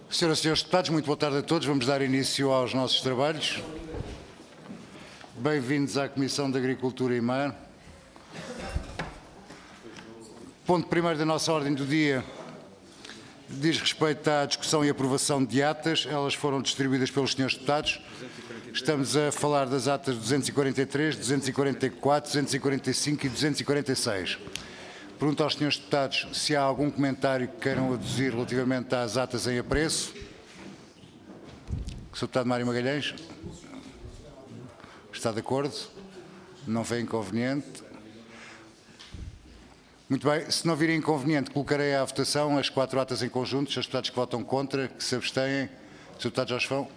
Senhoras e senhores deputados, muito boa tarde a todos. Vamos dar início aos nossos trabalhos. Bem-vindos à Comissão de Agricultura e Mar. Ponto primeiro da nossa ordem do dia diz respeito à discussão e aprovação de atas. Elas foram distribuídas pelos senhores deputados. Estamos a falar das atas 243, 244, 245 e 246. Pergunto aos senhores deputados se há algum comentário que queiram aduzir relativamente às atas em apreço. Sr. Deputado Mário Magalhães. Está de acordo? Não vê inconveniente? Muito bem. Se não vir inconveniente, colocarei à votação as 4 atas em conjunto. Os senhores deputados que votam contra, que se abstêm. Sr. Deputado Jorge Fão.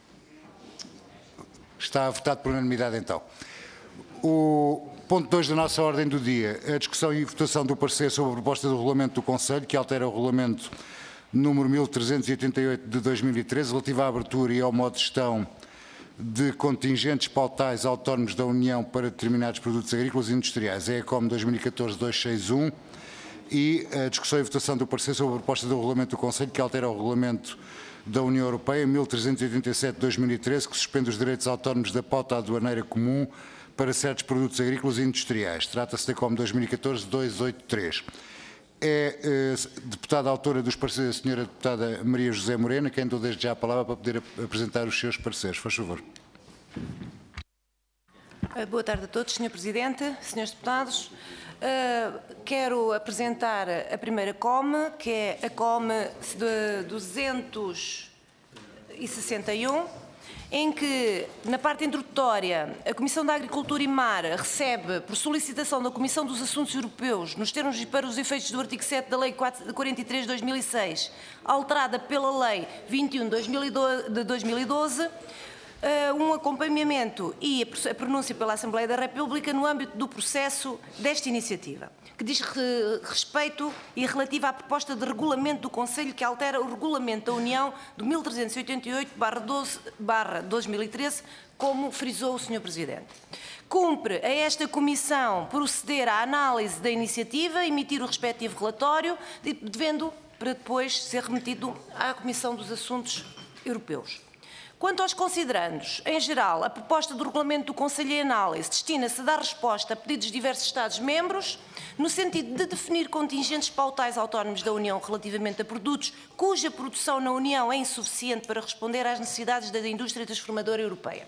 Está votado por unanimidade, então. O ponto 2 da nossa ordem do dia, a discussão e votação do parecer sobre a proposta do Regulamento do Conselho, que altera o Regulamento número 1388 de 2013, relativa à abertura e ao modo de gestão de contingentes pautais autónomos da União para determinados produtos agrícolas e industriais, é a ECOM 2014-261, e a discussão e votação do parecer sobre a proposta do Regulamento do Conselho, que altera o Regulamento da União Europeia 1387 de 2013, que suspende os direitos autónomos da pauta aduaneira comum para certos produtos agrícolas e industriais. Trata-se da ECOM 2014-283. É deputada autora dos pareceres a senhora deputada Maria José Morena, a quem dou desde já a palavra para poder apresentar os seus pareceres. Faz favor. Boa tarde a todos, Sr. Presidente, Srs. Deputados. Quero apresentar a primeira COM, que é a COM de 261, em que, na parte introdutória, a Comissão da Agricultura e Mar recebe, por solicitação da Comissão dos Assuntos Europeus, nos termos e para os efeitos do artigo 7 da Lei 43 de 2006, alterada pela Lei 21 de 2012, um acompanhamento e a pronúncia pela Assembleia da República no âmbito do processo desta iniciativa, que diz respeito e relativa à proposta de regulamento do Conselho que altera o Regulamento da União de 1388/2013, como frisou o Sr. Presidente. Cumpre a esta Comissão proceder à análise da iniciativa, emitir o respectivo relatório, devendo para depois ser remetido à Comissão dos Assuntos Europeus. Quanto aos considerandos, em geral, a proposta do Regulamento do Conselho em análise destina-se a dar resposta a pedidos de diversos Estados-membros, no sentido de definir contingentes pautais autónomos da União relativamente a produtos cuja produção na União é insuficiente para responder às necessidades da indústria transformadora europeia.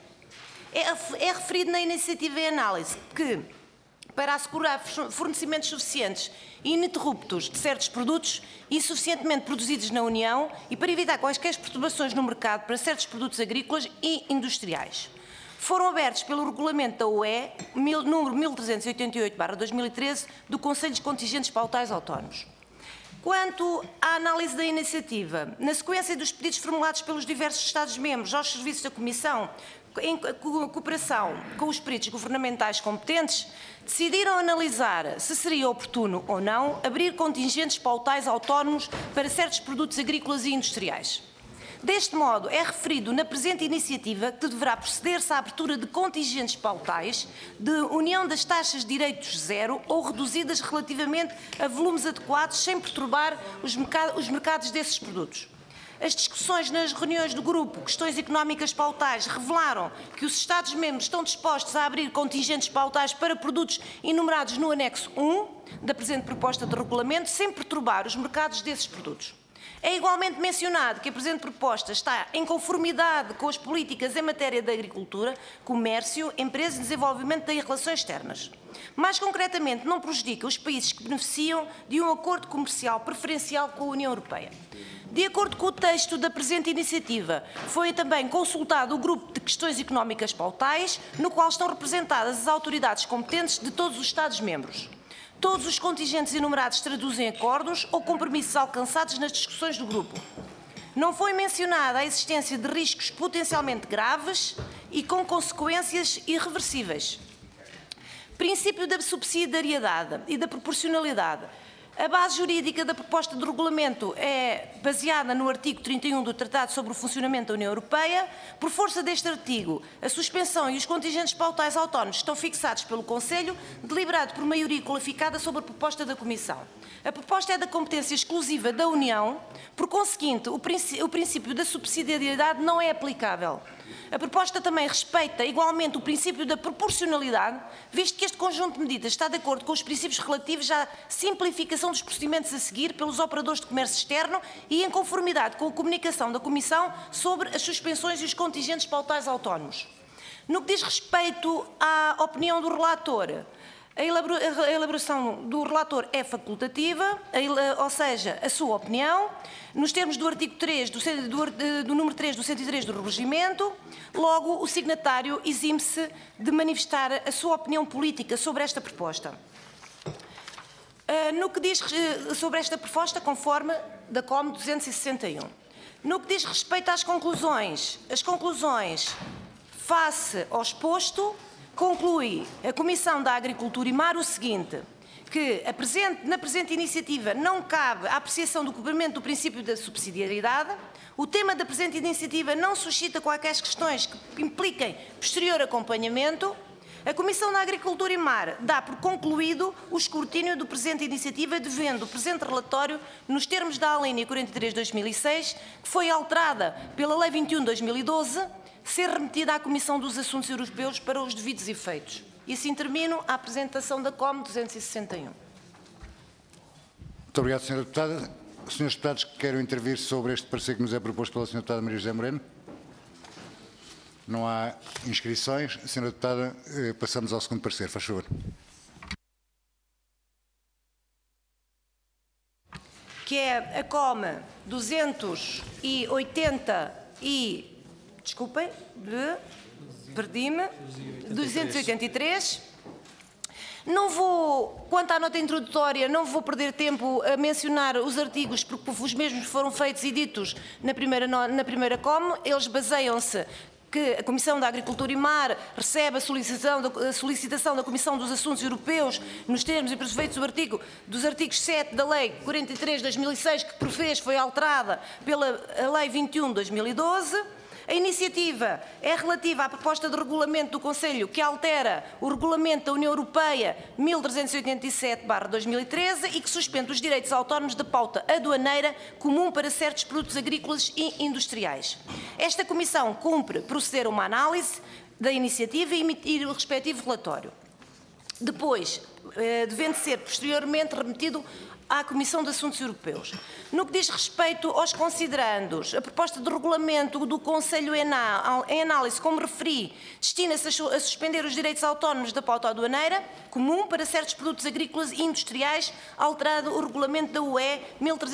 É referido na iniciativa em análise que, para assegurar fornecimentos suficientes e ininterruptos de certos produtos insuficientemente produzidos na União e para evitar quaisquer perturbações no mercado para certos produtos agrícolas e industriais, foram abertos pelo Regulamento da UE número 1388/2013 do Conselho de Contingentes Pautais Autónomos. Quanto à análise da iniciativa, na sequência dos pedidos formulados pelos diversos Estados-membros aos serviços da Comissão, em cooperação com os peritos governamentais competentes, decidiram analisar se seria oportuno ou não abrir contingentes pautais autónomos para certos produtos agrícolas e industriais. Deste modo, é referido na presente iniciativa que deverá proceder-se à abertura de contingentes pautais de união das taxas de direitos zero ou reduzidas relativamente a volumes adequados sem perturbar os mercados desses produtos. As discussões nas reuniões do grupo Questões Económicas Pautais revelaram que os Estados-membros estão dispostos a abrir contingentes pautais para produtos enumerados no anexo 1 da presente proposta de regulamento, sem perturbar os mercados desses produtos. É igualmente mencionado que a presente proposta está em conformidade com as políticas em matéria de agricultura, comércio, empresas e desenvolvimento das relações externas. Mais concretamente, não prejudica os países que beneficiam de um acordo comercial preferencial com a União Europeia. De acordo com o texto da presente iniciativa, foi também consultado o grupo de questões económicas pautais, no qual estão representadas as autoridades competentes de todos os Estados-membros. Todos os contingentes enumerados traduzem acordos ou compromissos alcançados nas discussões do grupo. Não foi mencionada a existência de riscos potencialmente graves e com consequências irreversíveis. Princípio da subsidiariedade e da proporcionalidade. A base jurídica da proposta de regulamento é baseada no artigo 31 do Tratado sobre o Funcionamento da União Europeia. Por força deste artigo, a suspensão e os contingentes pautais autónomos estão fixados pelo Conselho, deliberado por maioria qualificada sobre a proposta da Comissão. A proposta é da competência exclusiva da União, por conseguinte, o princípio da subsidiariedade não é aplicável. A proposta também respeita igualmente o princípio da proporcionalidade, visto que este conjunto de medidas está de acordo com os princípios relativos à simplificação dos procedimentos a seguir pelos operadores de comércio externo e em conformidade com a comunicação da Comissão sobre as suspensões e os contingentes pautais autónomos. No que diz respeito à opinião do relator, a elaboração do relator é facultativa, ou seja, a sua opinião, nos termos do artigo 3, do número 3 do 103 do Regimento. Logo, o signatário exime-se de manifestar a sua opinião política sobre esta proposta. No que diz sobre esta proposta, conforme da COM 261. No que diz respeito às conclusões, face ao exposto, conclui a Comissão da Agricultura e Mar o seguinte, que na presente iniciativa não cabe a apreciação do cumprimento do princípio da subsidiariedade, o tema da presente iniciativa não suscita quaisquer questões que impliquem posterior acompanhamento. A Comissão da Agricultura e Mar dá por concluído o escrutínio do presente iniciativa, devendo o presente relatório, nos termos da alínea 43/2006, que foi alterada pela Lei 21/2012, ser remetida à Comissão dos Assuntos Europeus para os devidos efeitos. E assim termino a apresentação da COM 261. Muito obrigado, Sra. Deputada. Senhores deputados que queiram intervir sobre este parecer que nos é proposto pela Sra. Deputada Maria José Moreno? Não há inscrições. Sra. Deputada, passamos ao segundo parecer. Faz favor. Que é a COM 280 e... Desculpem, perdi-me, 283. Não vou, quanto à nota introdutória, não vou perder tempo a mencionar os artigos, porque os mesmos foram feitos e ditos na primeira COM. Eles baseiam-se que a Comissão da Agricultura e Mar recebe a solicitação da Comissão dos Assuntos Europeus nos termos e para os efeitos dos artigos 7 da Lei 43/2006, que por vez foi alterada pela Lei 21/2012. A iniciativa é relativa à proposta de regulamento do Conselho que altera o Regulamento da União Europeia 1387/2013 e que suspende os direitos autónomos de pauta aduaneira comum para certos produtos agrícolas e industriais. Esta Comissão cumpre proceder a uma análise da iniciativa e emitir o respectivo relatório. Depois, devendo ser posteriormente remetido à Comissão de Assuntos Europeus. No que diz respeito aos considerandos, a proposta de regulamento do Conselho em análise, como referi, destina-se a suspender os direitos autónomos da pauta aduaneira comum para certos produtos agrícolas e industriais, alterado o regulamento da UE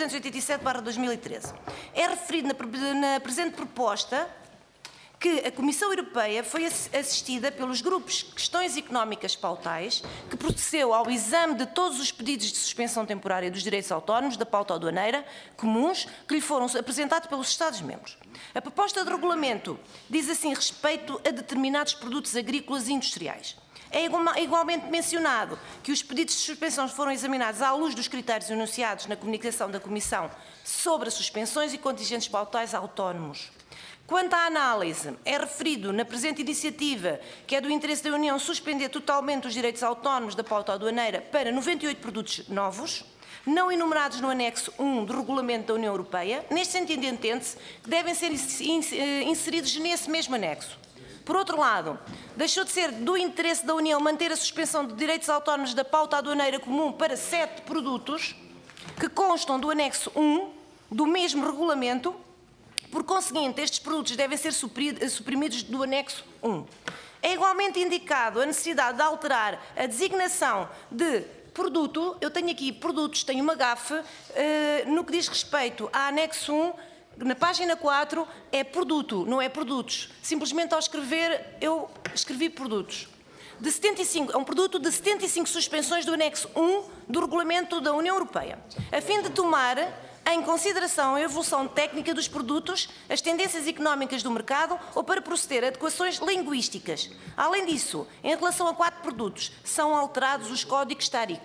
1387/2013. É referido na presente proposta que a Comissão Europeia foi assistida pelos grupos Questões Económicas Pautais, que procedeu ao exame de todos os pedidos de suspensão temporária dos direitos autónomos da pauta aduaneira comuns que lhe foram apresentados pelos Estados-membros. A proposta de regulamento diz assim respeito a determinados produtos agrícolas e industriais. É igualmente mencionado que os pedidos de suspensão foram examinados à luz dos critérios enunciados na comunicação da Comissão sobre as suspensões e contingentes pautais autónomos. Quanto à análise, é referido na presente iniciativa que é do interesse da União suspender totalmente os direitos autónomos da pauta aduaneira para 98 produtos novos, não enumerados no anexo 1 do Regulamento da União Europeia. Neste sentido, entende-se que devem ser inseridos nesse mesmo anexo. Por outro lado, deixou de ser do interesse da União manter a suspensão de direitos autónomos da pauta aduaneira comum para 7 produtos que constam do anexo 1 do mesmo regulamento. Por conseguinte, estes produtos devem ser suprimidos do anexo 1. É igualmente indicado a necessidade de alterar a designação de produto. Eu tenho aqui produtos, tenho uma gafe, no que diz respeito a anexo 1, na página 4, é produto, não é produtos. Simplesmente ao escrever, eu escrevi produtos. É um produto de 75 suspensões do anexo 1 do Regulamento da União Europeia, a fim de tomar em consideração a evolução técnica dos produtos, as tendências económicas do mercado ou para proceder a adequações linguísticas. Além disso, em relação a 4 produtos, são alterados os códigos TARIC.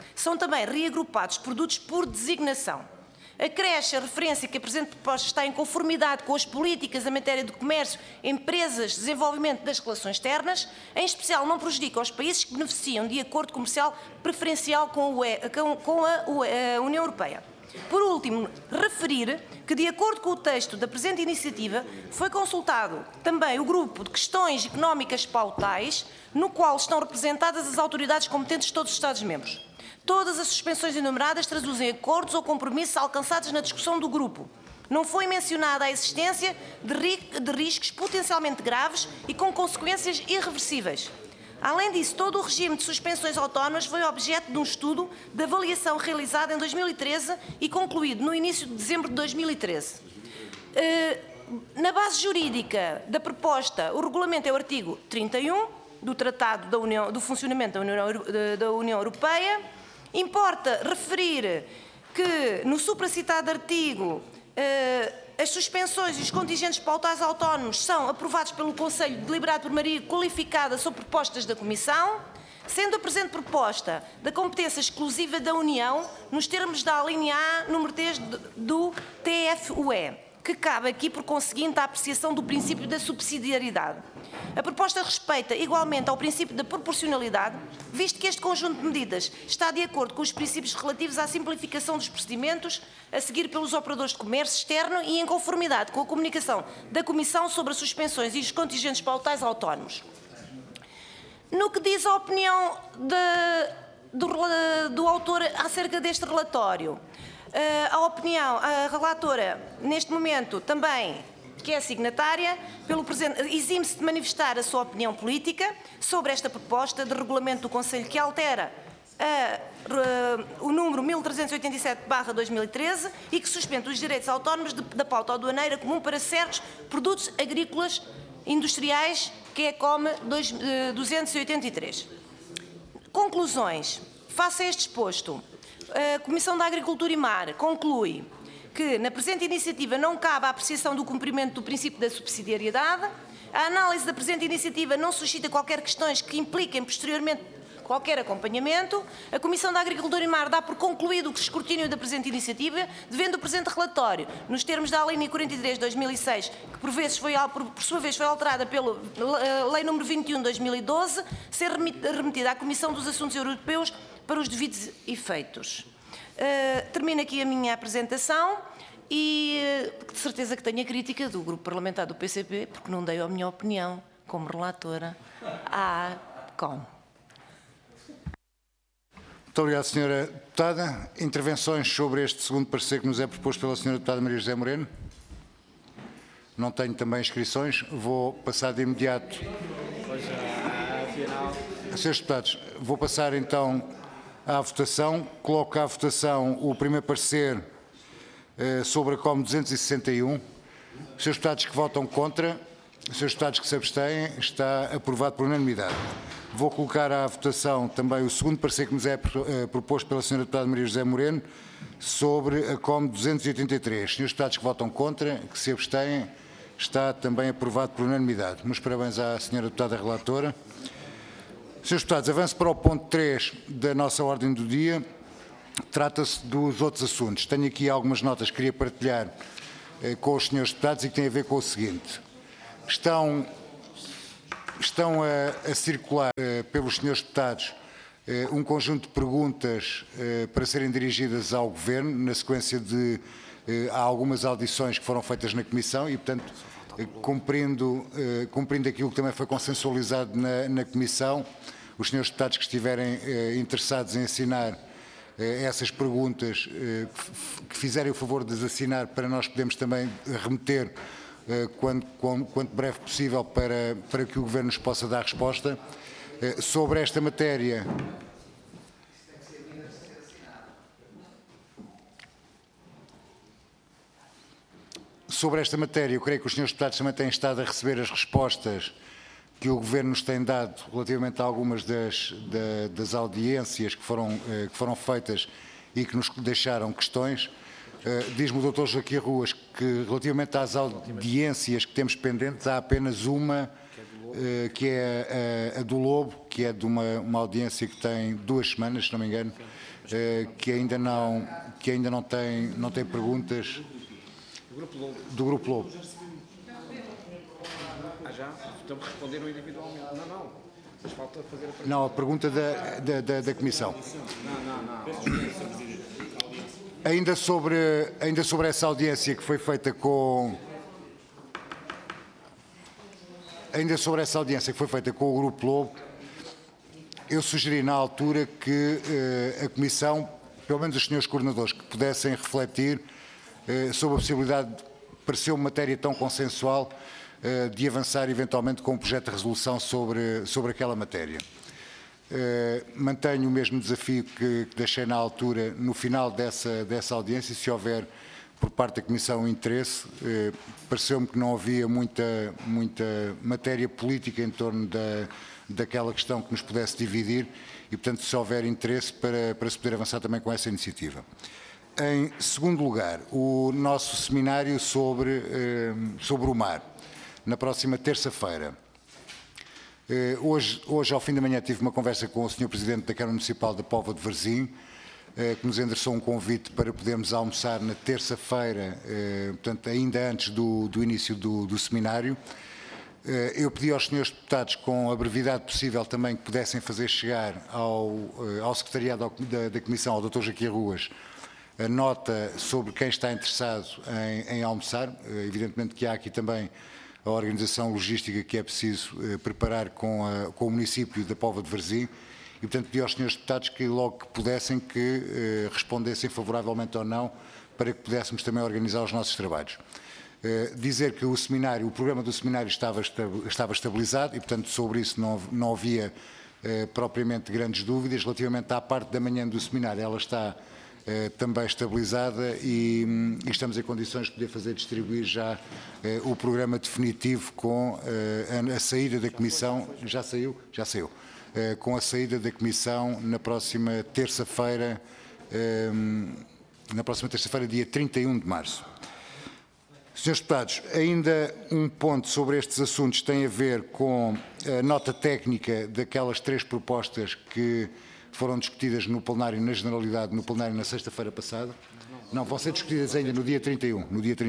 São também reagrupados produtos por designação. Acresce a referência que a presente proposta está em conformidade com as políticas em matéria de comércio, empresas, desenvolvimento das relações externas, em especial não prejudica os países que beneficiam de acordo comercial preferencial com a União Europeia. Por último, referir que, de acordo com o texto da presente iniciativa, foi consultado também o grupo de questões económicas pautais, no qual estão representadas as autoridades competentes de todos os Estados-membros. Todas as suspensões enumeradas traduzem acordos ou compromissos alcançados na discussão do grupo. Não foi mencionada a existência de riscos potencialmente graves e com consequências irreversíveis. Além disso, todo o regime de suspensões autónomas foi objeto de um estudo de avaliação realizado em 2013 e concluído no início de dezembro de 2013. Na base jurídica da proposta, o regulamento é o artigo 31 do Tratado do Funcionamento da União Europeia. Importa referir que, no supracitado artigo, as suspensões e os contingentes pautais autónomos são aprovados pelo Conselho deliberado por maioria qualificada sobre propostas da Comissão, sendo a presente proposta da competência exclusiva da União, nos termos da alínea A, número 3 do TFUE, que cabe aqui, por conseguinte, a apreciação do princípio da subsidiariedade. A proposta respeita igualmente ao princípio da proporcionalidade, visto que este conjunto de medidas está de acordo com os princípios relativos à simplificação dos procedimentos a seguir pelos operadores de comércio externo e em conformidade com a comunicação da Comissão sobre as suspensões e os contingentes pautais autónomos. No que diz a opinião do autor acerca deste relatório, a relatora, neste momento, também, que é signatária, exime-se de manifestar a sua opinião política sobre esta proposta de regulamento do Conselho que altera o número 1387/2013 e que suspende os direitos autónomos da pauta aduaneira comum para certos produtos agrícolas industriais, que é a COM 283. Conclusões. Face a este exposto, a Comissão da Agricultura e Mar conclui que, na presente iniciativa, não cabe a apreciação do cumprimento do princípio da subsidiariedade, a análise da presente iniciativa não suscita qualquer questões que impliquem posteriormente qualquer acompanhamento, a Comissão da Agricultura e Mar dá por concluído o escrutínio da presente iniciativa, devendo o presente relatório, nos termos da Alínea 43 de 2006, que por sua vez foi alterada pela Lei nº 21 de 2012, ser remetida à Comissão dos Assuntos Europeus para os devidos efeitos. Termino aqui a minha apresentação e de certeza que tenho a crítica do Grupo Parlamentar do PCP, porque não dei a minha opinião como relatora à COM. Muito obrigado, Sra. Deputada. Intervenções sobre este segundo parecer que nos é proposto pela Sra. Deputada Maria José Moreno? Não tenho também inscrições. Vou passar de imediato. Srs. Deputados, vou passar então à votação. Coloco à votação o primeiro parecer sobre a COM 261. Srs. Deputados que votam contra, Srs. Deputados que se abstêm, está aprovado por unanimidade. Vou colocar à votação também o segundo parecer que nos é proposto pela Sra. Deputada Maria José Moreno sobre a COM 283. Srs. Deputados que votam contra, que se abstêm, está também aprovado por unanimidade. Meus parabéns à Sra. Deputada Relatora. Srs. Deputados, avanço para o ponto 3 da nossa ordem do dia. Trata-se dos outros assuntos. Tenho aqui algumas notas que queria partilhar com os Srs. Deputados e que têm a ver com o seguinte. Estão a circular pelos Srs. Deputados um conjunto de perguntas para serem dirigidas ao Governo, na sequência de há algumas audições que foram feitas na Comissão e, portanto, cumprindo aquilo que também foi consensualizado na Comissão, os Srs. Deputados que estiverem interessados em assinar essas perguntas, que fizerem o favor de as assinar para nós podermos também remeter quanto breve possível para que o Governo nos possa dar resposta. Sobre esta matéria, eu creio que os Srs. Deputados também têm estado a receber as respostas que o Governo nos tem dado relativamente a algumas das audiências que foram feitas e que nos deixaram questões. Diz-me o Dr. Joaquim Ruas que, relativamente às audiências que temos pendentes, há apenas uma, que é a do Lobo, que é de uma audiência que tem 2 semanas, se não me engano, que ainda não tem perguntas do Grupo Lobo. Já? Então responderam individualmente. Não. Mas falta fazer a pergunta. Não, a pergunta da Comissão. Não. Ainda sobre essa audiência que foi feita com... Ainda sobre essa audiência que foi feita com o Grupo Lobo, eu sugeri na altura que a Comissão, pelo menos os senhores coordenadores, que pudessem refletir sobre a possibilidade, pareceu uma matéria tão consensual, de avançar eventualmente com um projeto de resolução sobre aquela matéria. Mantenho o mesmo desafio que deixei na altura, no final dessa audiência, se houver por parte da Comissão interesse, pareceu-me que não havia muita matéria política em torno daquela questão que nos pudesse dividir e, portanto, se houver interesse para se poder avançar também com essa iniciativa. Em segundo lugar, o nosso seminário sobre o mar, na próxima terça-feira. Hoje, ao fim da manhã, tive uma conversa com o Sr. Presidente da Câmara Municipal da Póvoa de Varzim, que nos endereçou um convite para podermos almoçar na terça-feira, portanto, ainda antes do início do seminário. Eu pedi aos senhores deputados, com a brevidade possível também, que pudessem fazer chegar ao secretariado da Comissão, ao Dr. Jaquim Ruas, a nota sobre quem está interessado em almoçar. Evidentemente que há aqui também a organização logística que é preciso preparar com o município da Póvoa de Varzim e, portanto, pedi aos senhores deputados que logo que pudessem que respondessem favoravelmente ou não para que pudéssemos também organizar os nossos trabalhos. Dizer que o programa do seminário estava estabilizado e, portanto, sobre isso não havia propriamente grandes dúvidas. Relativamente à parte da manhã do seminário, ela está também estabilizada e estamos em condições de poder distribuir já o programa definitivo com a saída da Comissão. Já saiu? Já saiu. Com a saída da Comissão na próxima terça-feira, dia 31 de março. Senhores deputados, ainda um ponto sobre estes assuntos tem a ver com a nota técnica daquelas 3 propostas que foram discutidas no plenário, na generalidade, no plenário na sexta-feira passada. Não, vão ser discutidas ainda no dia 31.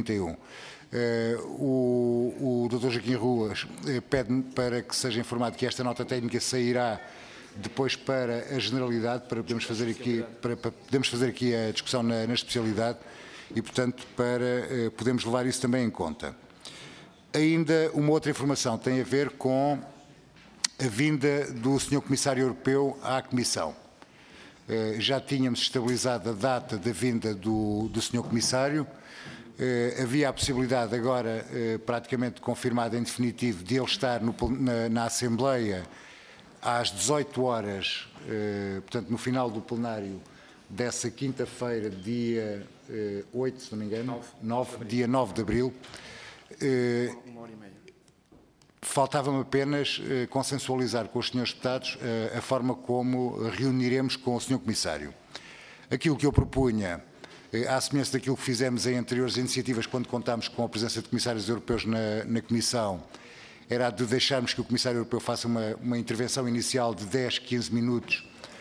O Dr. Jaquim Ruas pede-me para que seja informado que esta nota técnica sairá depois para a generalidade, para podermos fazer aqui, a discussão na especialidade e, portanto, para podermos levar isso também em conta. Ainda uma outra informação tem a ver com a vinda do Sr. Comissário Europeu à Comissão. Já tínhamos estabilizado a data da vinda do Sr. Comissário. Havia a possibilidade agora, praticamente confirmada em definitivo, de ele estar na Assembleia às 18 horas, portanto, no final do plenário dessa quinta-feira, dia 8, se não me engano, dia 9 de abril. Uma hora e meia. Faltava-me apenas consensualizar com os senhores deputados a forma como reuniremos com o Sr. Comissário. Aquilo que eu propunha, à semelhança daquilo que fizemos em anteriores iniciativas, quando contámos com a presença de comissários europeus na Comissão, era de deixarmos que o Comissário Europeu faça uma intervenção inicial de 10, 15 minutos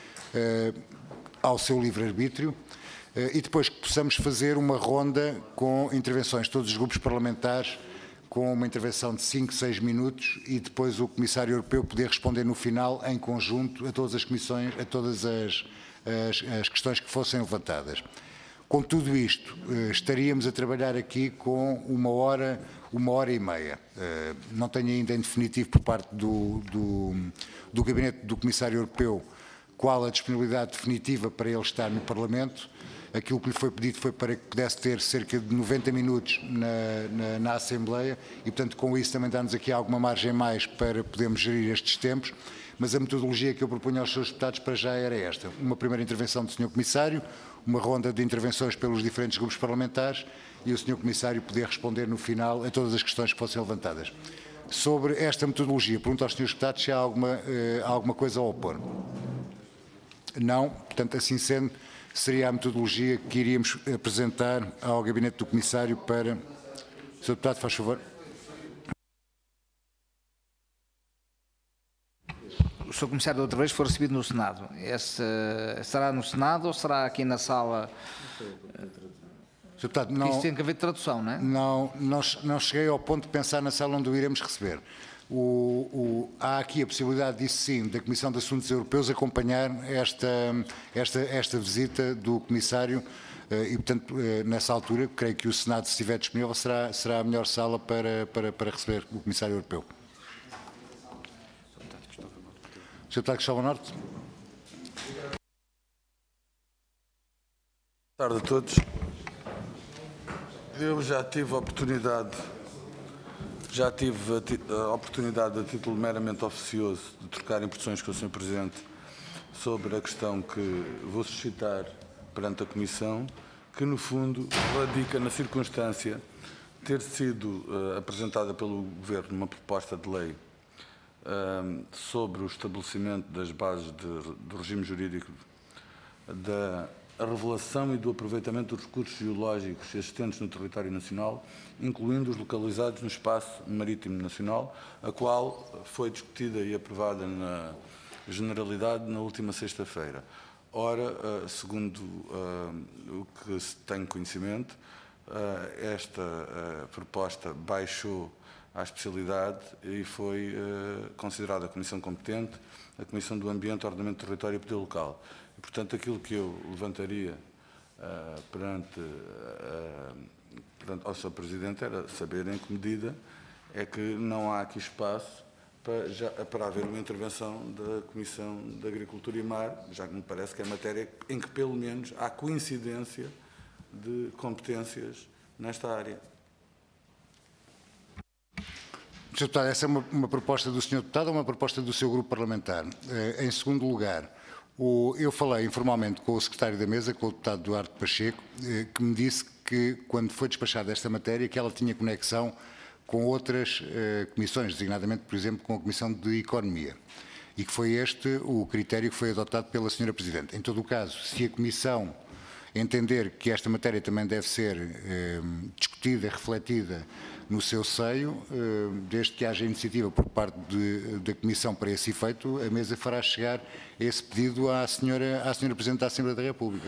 ao seu livre-arbítrio e depois que possamos fazer uma ronda com intervenções de todos os grupos parlamentares, com uma intervenção de 5, 6 minutos e depois o Comissário Europeu poder responder no final, em conjunto, a todas as comissões, a todas as questões que fossem levantadas. Com tudo isto, estaríamos a trabalhar aqui com uma hora e meia. Não tenho ainda em definitivo por parte do Gabinete do Comissário Europeu qual a disponibilidade definitiva para ele estar no Parlamento. Aquilo que lhe foi pedido foi para que pudesse ter cerca de 90 minutos na Assembleia e, portanto, com isso também dá-nos aqui alguma margem mais para podermos gerir estes tempos, mas a metodologia que eu propunha aos seus deputados para já era esta. Uma primeira intervenção do Sr. Comissário, uma ronda de intervenções pelos diferentes grupos parlamentares e o Sr. Comissário poder responder no final a todas as questões que fossem levantadas. Sobre esta metodologia, pergunto aos senhores deputados se há alguma coisa a opor. Não, portanto, assim sendo, seria a metodologia que iríamos apresentar ao Gabinete do Comissário para... Sr. Deputado, faz favor. Sr. Sr. Comissário da outra vez foi recebido no Senado. Será no Senado ou será aqui na sala? Sr. Deputado, Porque isto tem que haver tradução, não é? não cheguei ao ponto de pensar na sala onde o iremos receber. Há aqui a possibilidade, disso sim, da Comissão de Assuntos Europeus acompanhar esta visita do Comissário e, portanto, nessa altura, creio que o Senado, se estiver disponível, será a melhor sala para receber o Comissário Europeu. Sr. Deputado Cristóvão Norte. Boa tarde a todos. Eu já tive a oportunidade a título meramente oficioso de trocar impressões com o Sr. Presidente sobre a questão que vou suscitar perante a Comissão, que no fundo radica na circunstância de ter sido apresentada pelo Governo uma proposta de lei sobre o estabelecimento das bases do regime jurídico da revelação e do aproveitamento dos recursos geológicos existentes no território nacional, incluindo os localizados no espaço marítimo nacional, a qual foi discutida e aprovada na Generalidade na última sexta-feira. Ora, segundo o que se tem conhecimento, esta proposta baixou à especialidade e foi considerada a Comissão competente, a Comissão do Ambiente, Ordenamento do Território e Poder Local. E, portanto, aquilo que eu levantaria perante ao Sr. Presidente era saber em que medida é que não há aqui espaço para haver uma intervenção da Comissão de Agricultura e Mar, já que me parece que é matéria em que, pelo menos, há coincidência de competências nesta área. Sr. Deputado, essa é uma proposta do Sr. Deputado ou uma proposta do seu grupo parlamentar? Em segundo lugar, eu falei informalmente com o secretário da Mesa, com o deputado Duarte Pacheco, que me disse que, quando foi despachada esta matéria, que ela tinha conexão com outras comissões, designadamente, por exemplo, com a Comissão de Economia, e que foi este o critério que foi adotado pela Sra. Presidente. Em todo o caso, se a Comissão entender que esta matéria também deve ser discutida, refletida no seu seio, desde que haja iniciativa por parte da Comissão para esse efeito, a Mesa fará chegar esse pedido à Sra. Presidente da Assembleia da República.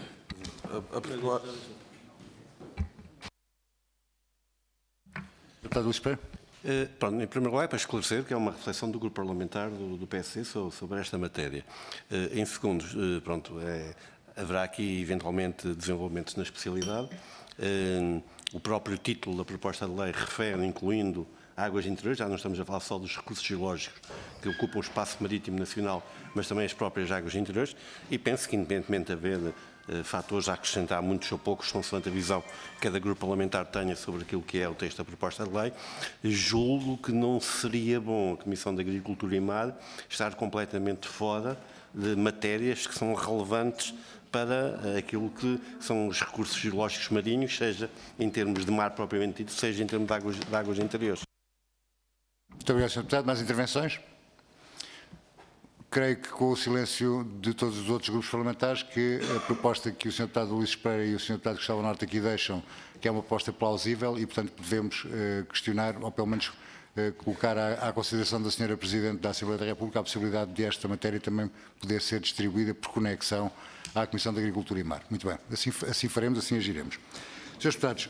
Deputado Luís Pereira. Pronto, em primeiro lugar, para esclarecer que é uma reflexão do Grupo Parlamentar do PSD sobre esta matéria. Em segundo, pronto, haverá aqui eventualmente desenvolvimentos na especialidade. O próprio título da proposta de lei refere, incluindo águas interiores, já não estamos a falar só dos recursos geológicos que ocupam o espaço marítimo nacional, mas também as próprias águas interiores, e penso que, independentemente de haver fatores a acrescentar, muitos ou poucos, consoante a visão que cada grupo parlamentar tenha sobre aquilo que é o texto da proposta de lei, julgo que não seria bom a Comissão de Agricultura e Mar estar completamente fora de matérias que são relevantes para aquilo que são os recursos geológicos marinhos, seja em termos de mar propriamente dito, seja em termos de águas interiores. Muito obrigado, Sr. Deputado. Mais intervenções? Creio que, com o silêncio de todos os outros grupos parlamentares, que a proposta que o Sr. Deputado Luís Pereira e o Sr. Deputado Cristóvão Norte aqui deixam, que é uma proposta plausível e, portanto, devemos questionar, ou pelo menos colocar à consideração da Sra. Presidente da Assembleia da República a possibilidade de esta matéria também poder ser distribuída por conexão à Comissão de Agricultura e Mar. Muito bem, assim faremos, assim agiremos. Srs. Deputados,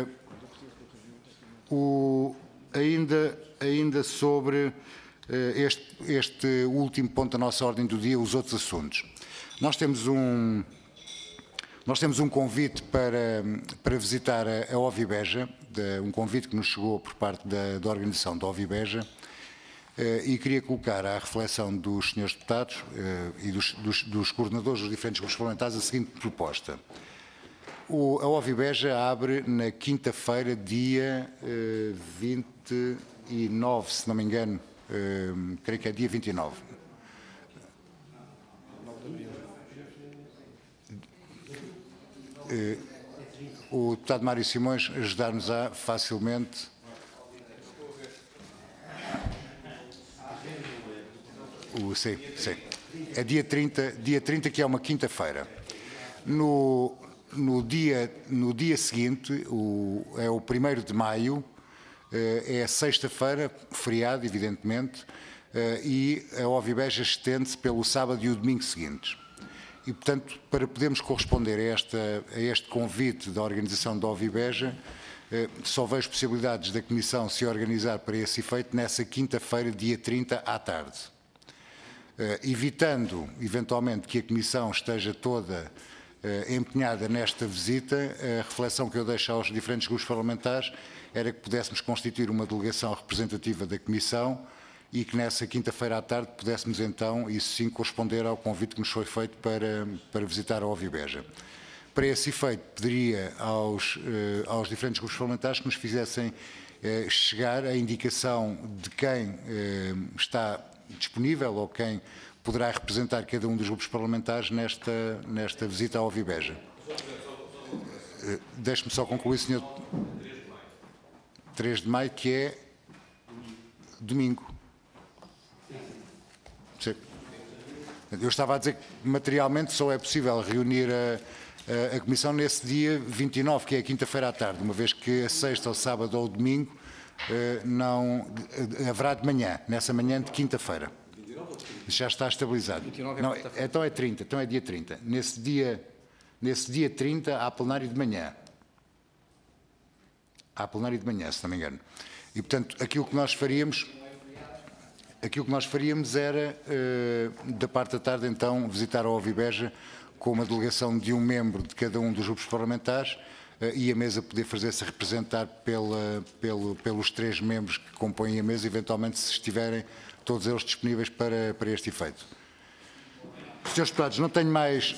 ainda sobre este último ponto da nossa ordem do dia, os outros assuntos. Nós temos um convite para visitar a Ovibeja, um convite que nos chegou por parte da organização da Ovibeja, e queria colocar à reflexão dos senhores deputados e dos coordenadores dos diferentes grupos parlamentares a seguinte proposta. A Ovibeja abre na quinta-feira, dia 29, se não me engano, creio que é dia 29. O deputado Mário Simões ajudar-nos-á facilmente. Sim. É dia 30, que é uma quinta-feira. No dia seguinte, é o 1º de maio, é sexta-feira, feriado, evidentemente, e a Ovibeja estende-se pelo sábado e o domingo seguintes. E, portanto, para podermos corresponder a este convite da organização da Ovibeja, só vejo possibilidades da Comissão se organizar para esse efeito nessa quinta-feira, dia 30, à tarde. Evitando, eventualmente, que a Comissão esteja toda empenhada nesta visita, a reflexão que eu deixo aos diferentes grupos parlamentares era que pudéssemos constituir uma delegação representativa da Comissão e que nessa quinta-feira à tarde pudéssemos então, isso sim, corresponder ao convite que nos foi feito para visitar a Ovibeja. Para esse efeito, pediria aos diferentes grupos parlamentares que nos fizessem chegar a indicação de quem está disponível ou quem poderá representar cada um dos grupos parlamentares nesta visita à Ovibeja. Deixe-me só concluir, Sr. 3 de maio, que é domingo. Eu estava a dizer que materialmente só é possível reunir a Comissão nesse dia 29, que é a quinta-feira à tarde, uma vez que a sexta, ou sábado ou domingo não haverá de manhã, nessa manhã de quinta-feira. Já está estabilizado. Não, então é 30, então é dia 30. Nesse dia 30 há plenário de manhã. Há plenário de manhã, se não me engano. E, portanto, aquilo que nós faríamos era, da parte da tarde, então, visitar a Ovibeja com uma delegação de um membro de cada um dos grupos parlamentares e a mesa poder fazer-se representar pelos 3 membros que compõem a mesa, eventualmente, se estiverem todos eles disponíveis para este efeito. Senhores deputados, não tenho mais...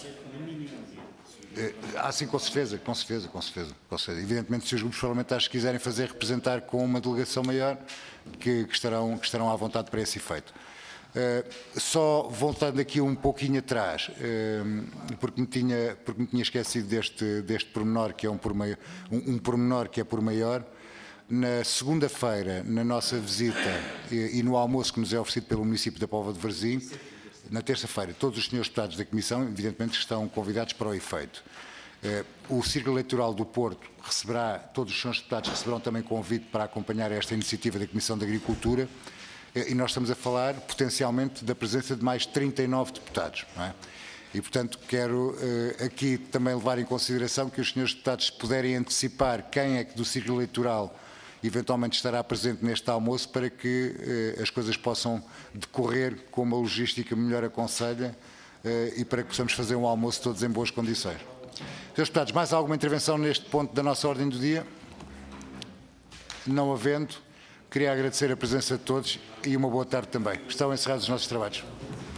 sim, com certeza. Evidentemente, se os grupos parlamentares quiserem fazer representar com uma delegação maior, que estarão à vontade para esse efeito. Só voltando aqui um pouquinho atrás, porque me tinha esquecido deste pormenor, que é um pormenor que é por maior. Na segunda-feira, na nossa visita e no almoço que nos é oferecido pelo município da Póvoa de Varzim, na terça-feira, todos os senhores deputados da Comissão, evidentemente, estão convidados para o efeito. O Círculo Eleitoral do Porto todos os senhores deputados receberão também convite para acompanhar esta iniciativa da Comissão de Agricultura, e nós estamos a falar, potencialmente, da presença de mais 39 deputados, não é? E, portanto, quero aqui também levar em consideração que os senhores deputados puderem antecipar quem é que do Círculo Eleitoral eventualmente estará presente neste almoço para que as coisas possam decorrer com uma logística melhor aconselha e para que possamos fazer um almoço todos em boas condições. Senhores deputados, mais alguma intervenção neste ponto da nossa ordem do dia? Não havendo, queria agradecer a presença de todos e uma boa tarde também. Estão encerrados os nossos trabalhos.